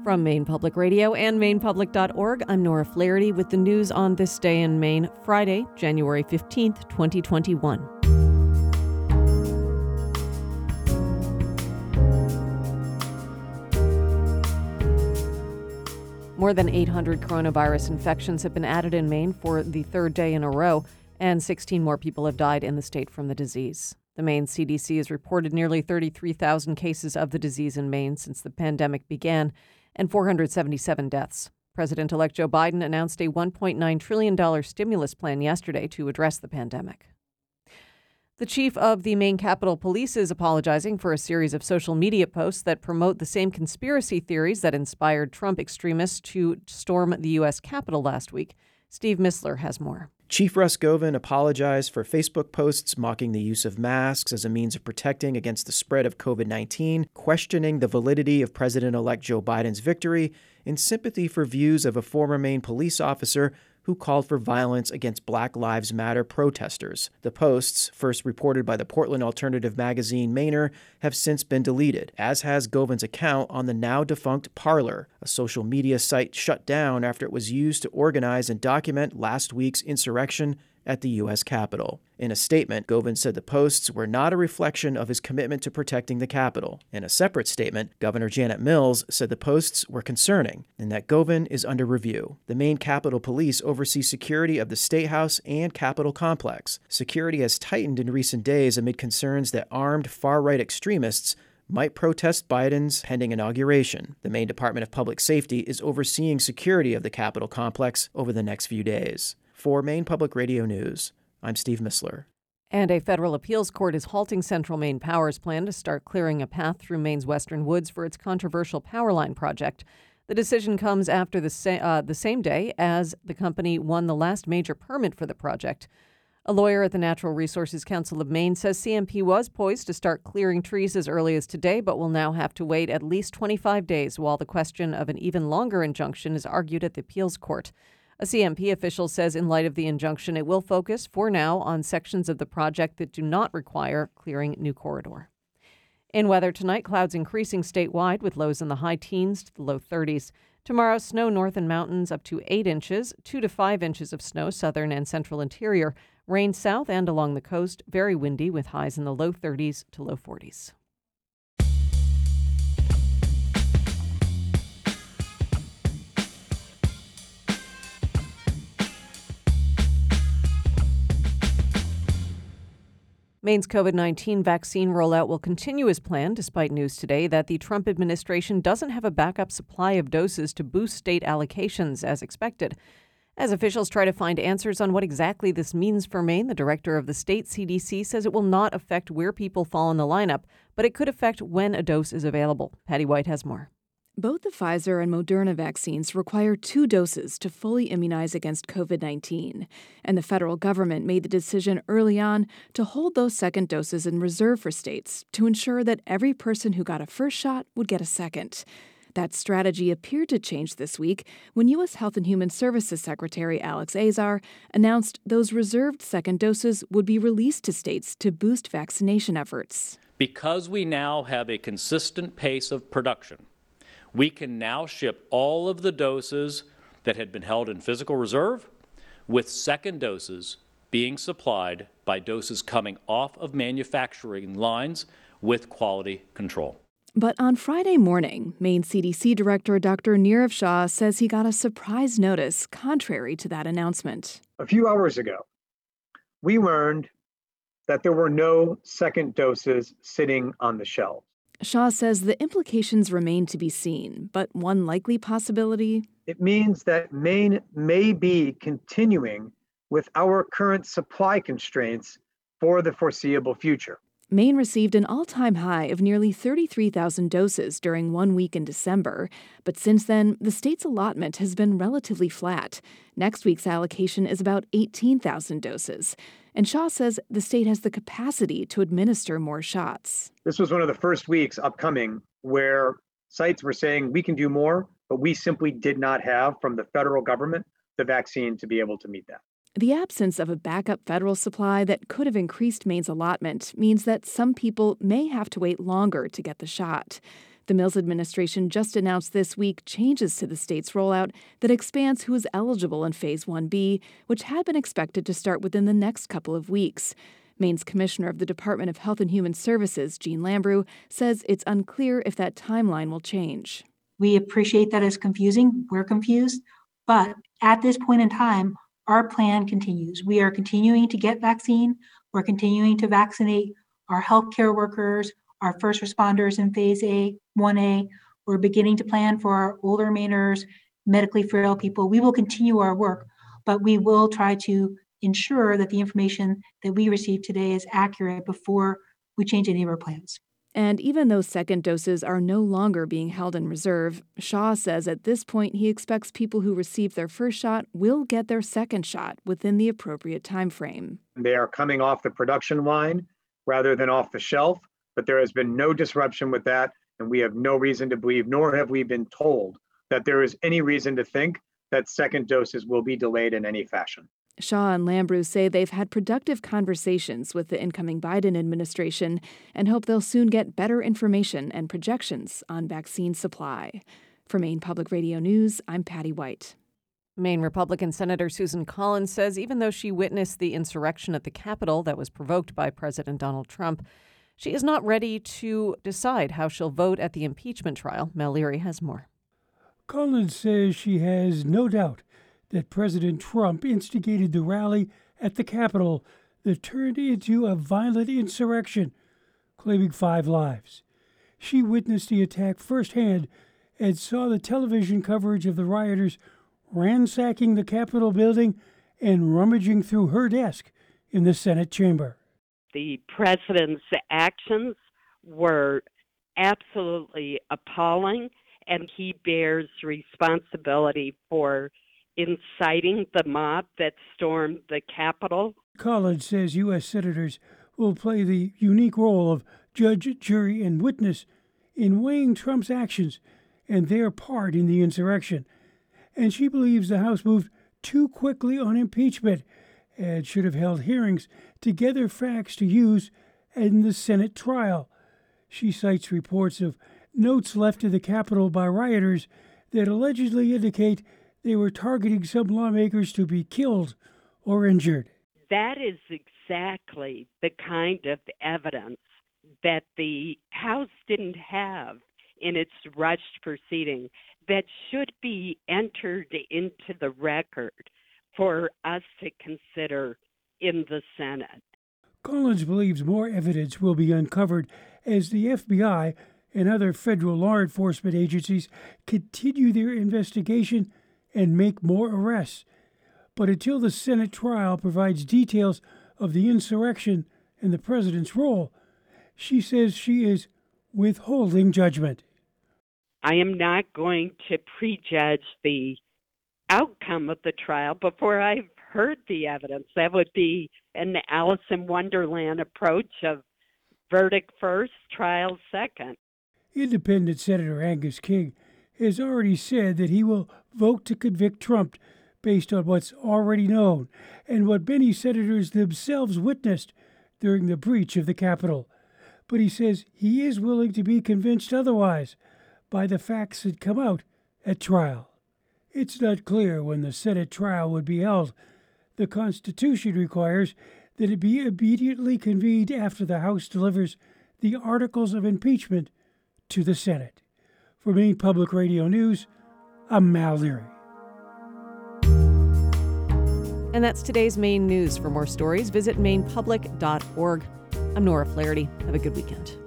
From Maine Public Radio and MainePublic.org, I'm Nora Flaherty with the news on this day in Maine, Friday, January 15th, 2021. More than 800 coronavirus infections have been added in Maine for the third day in a row, and 16 more people have died in the state from the disease. The Maine CDC has reported nearly 33,000 cases of the disease in Maine since the pandemic began, and 477 deaths. President-elect Joe Biden announced a $1.9 trillion stimulus plan yesterday to address the pandemic. The chief of the Maine Capitol Police is apologizing for a series of social media posts that promote the same conspiracy theories that inspired Trump extremists to storm the U.S. Capitol last week. Steve Missler has more. Chief Russ Govan apologized for Facebook posts mocking the use of masks as a means of protecting against the spread of COVID-19, questioning the validity of President-elect Joe Biden's victory, in sympathy for views of a former Maine police officer who called for violence against Black Lives Matter protesters. The posts, first reported by the Portland alternative magazine Mainer, have since been deleted, as has Govan's account on the now-defunct Parler, a social media site shut down after it was used to organize and document last week's insurrection at the U.S. Capitol. In a statement, Govan said the posts were not a reflection of his commitment to protecting the Capitol. In a separate statement, Governor Janet Mills said the posts were concerning and that Govan is under review. The Maine Capitol Police oversee security of the State House and Capitol complex. Security has tightened in recent days amid concerns that armed far-right extremists might protest Biden's pending inauguration. The Maine Department of Public Safety is overseeing security of the Capitol complex over the next few days. For Maine Public Radio News, I'm Steve Missler. And a federal appeals court is halting Central Maine Power's plan to start clearing a path through Maine's western woods for its controversial power line project. The decision comes after the same day as the company won the last major permit for the project. A lawyer at the Natural Resources Council of Maine says CMP was poised to start clearing trees as early as today, but will now have to wait at least 25 days while the question of an even longer injunction is argued at the appeals court. A CMP official says in light of the injunction, it will focus for now on sections of the project that do not require clearing new corridor. In weather tonight, clouds increasing statewide with lows in the high teens to the low 30s. Tomorrow, snow north and mountains up to 8 inches, 2 to 5 inches of snow southern and central interior. Rain south and along the coast, very windy with highs in the low 30s to low 40s. Maine's COVID-19 vaccine rollout will continue as planned, despite news today that the Trump administration doesn't have a backup supply of doses to boost state allocations as expected. As officials try to find answers on what exactly this means for Maine, the director of the state CDC says it will not affect where people fall in the lineup, but it could affect when a dose is available. Patty White has more. Both the Pfizer and Moderna vaccines require 2 doses to fully immunize against COVID-19, and the federal government made the decision early on to hold those second doses in reserve for states to ensure that every person who got a first shot would get a second. That strategy appeared to change this week when U.S. Health and Human Services Secretary Alex Azar announced those reserved second doses would be released to states to boost vaccination efforts. Because we now have a consistent pace of production, we can now ship all of the doses that had been held in physical reserve, with second doses being supplied by doses coming off of manufacturing lines with quality control. But on Friday morning, Maine CDC Director Dr. Nirav Shah says he got a surprise notice contrary to that announcement. A few hours ago, we learned that there were no second doses sitting on the shelves. Shah says the implications remain to be seen, but one likely possibility? It means that Maine may be continuing with our current supply constraints for the foreseeable future. Maine received an all-time high of nearly 33,000 doses during 1 week in December, but since then, the state's allotment has been relatively flat. Next week's allocation is about 18,000 doses. And Shah says the state has the capacity to administer more shots. This was one of the first weeks upcoming where sites were saying we can do more, but we simply did not have from the federal government the vaccine to be able to meet that. The absence of a backup federal supply that could have increased Maine's allotment means that some people may have to wait longer to get the shot. The Mills administration just announced this week changes to the state's rollout that expands who is eligible in Phase 1B, which had been expected to start within the next couple of weeks. Maine's Commissioner of the Department of Health and Human Services, Jean Lambrou, says it's unclear if that timeline will change. We appreciate that it's confusing. We're confused. But at this point in time, our plan continues. We are continuing to get vaccine. We're continuing to vaccinate our healthcare workers, our first responders in Phase 1A. We're beginning to plan for our older Mainers, medically frail people. We will continue our work, but we will try to ensure that the information that we receive today is accurate before we change any of our plans. And even though second doses are no longer being held in reserve, Shaw says at this point he expects people who receive their first shot will get their second shot within the appropriate time frame. They are coming off the production line rather than off the shelf, but there has been no disruption with that, and we have no reason to believe, nor have we been told, that there is any reason to think that second doses will be delayed in any fashion. Shaw and Lambrou say they've had productive conversations with the incoming Biden administration and hope they'll soon get better information and projections on vaccine supply. For Maine Public Radio News, I'm Patty White. Maine Republican Senator Susan Collins says even though she witnessed the insurrection at the Capitol that was provoked by President Donald Trump, she is not ready to decide how she'll vote at the impeachment trial. Mel Leary has more. Collins says she has no doubt that President Trump instigated the rally at the Capitol that turned into a violent insurrection, claiming 5 lives. She witnessed the attack firsthand and saw the television coverage of the rioters ransacking the Capitol building and rummaging through her desk in the Senate chamber. The president's actions were absolutely appalling, and he bears responsibility for inciting the mob that stormed the Capitol. Collins says U.S. senators will play the unique role of judge, jury, and witness in weighing Trump's actions and their part in the insurrection. And she believes the House moved too quickly on impeachment and should have held hearings to gather facts to use in the Senate trial. She cites reports of notes left at the Capitol by rioters that allegedly indicate they were targeting some lawmakers to be killed or injured. That is exactly the kind of evidence that the House didn't have in its rushed proceeding that should be entered into the record for us to consider in the Senate. Collins believes more evidence will be uncovered as the FBI and other federal law enforcement agencies continue their investigation and make more arrests. But until the Senate trial provides details of the insurrection and the president's role, she says she is withholding judgment. I am not going to prejudge the outcome of the trial before I've heard the evidence. That would be an Alice in Wonderland approach of verdict first, trial second. Independent Senator Angus King has already said that he will vote to convict Trump based on what's already known and what many senators themselves witnessed during the breach of the Capitol. But he says he is willing to be convinced otherwise by the facts that come out at trial. It's not clear when the Senate trial would be held. The Constitution requires that it be immediately convened after the House delivers the articles of impeachment to the Senate. For Maine Public Radio News, I'm Mal Leary. And that's today's Maine news. For more stories, visit mainepublic.org. I'm Nora Flaherty. Have a good weekend.